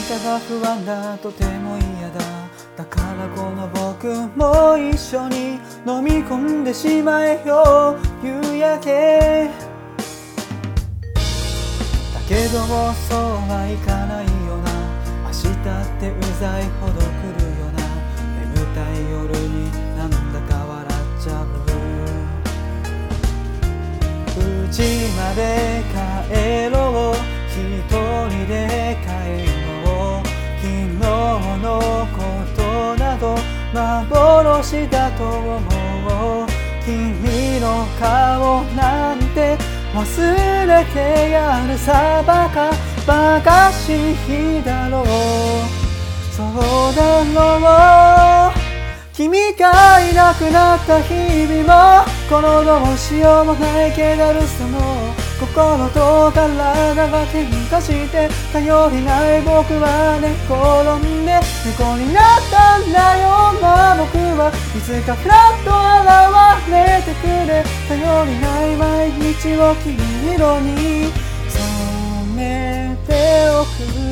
たが不安だ、とても嫌だ。だからこの僕も一緒に飲み込んでしまえよ夕焼け。だけどそうはいかないよな。明日ってうざいほど来るよな。眠たい夜になんだか笑っちゃう。家まで帰ろう、一人で帰ろう。昨日のことなど幻だと思う。君の顔なんて忘れてやるさ。バカしいだろう。そうだろう。君がいなくなった日々もこのどうしようもない気だるさも心と体が喧嘩して頼りない僕は寝転んで猫になったんだよ。僕はいつかふらっと現れてくれ。頼りない毎日を黄色に染めておく。